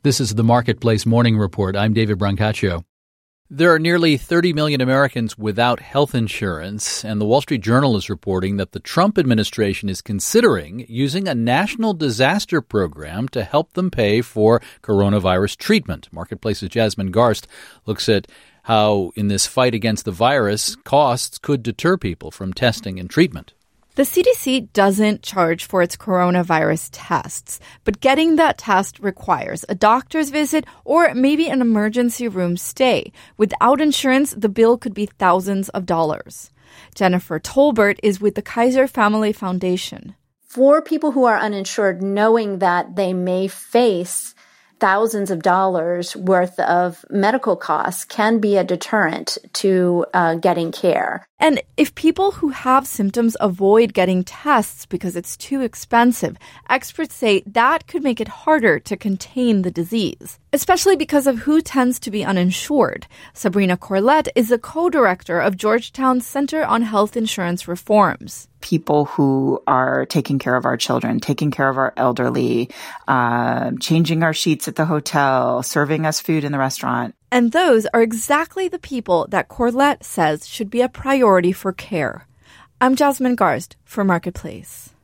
This is the Marketplace Morning Report. I'm David Brancaccio. There are nearly 30 million Americans without health insurance, and the Wall Street Journal is reporting that the Trump administration is considering using a national disaster program to help them pay for coronavirus treatment. Marketplace's Jasmine Garst looks at how, in this fight against the virus, costs could deter people from testing and treatment. The CDC doesn't charge for its coronavirus tests, but getting that test requires a doctor's visit or maybe an emergency room stay. Without insurance, the bill could be thousands of dollars. Jennifer Tolbert is with the Kaiser Family Foundation. For people who are uninsured, knowing that they may face thousands of dollars worth of medical costs can be a deterrent to getting care. And if people who have symptoms avoid getting tests because it's too expensive, experts say that could make it harder to contain the disease, especially because of who tends to be uninsured. Sabrina Corlett is the co-director of Georgetown's Center on Health Insurance Reforms. People who are taking care of our children, taking care of our elderly, changing our sheets at the hotel, serving us food in the restaurant. And those are exactly the people that Corlett says should be a priority for care. I'm Jasmine Garst for Marketplace.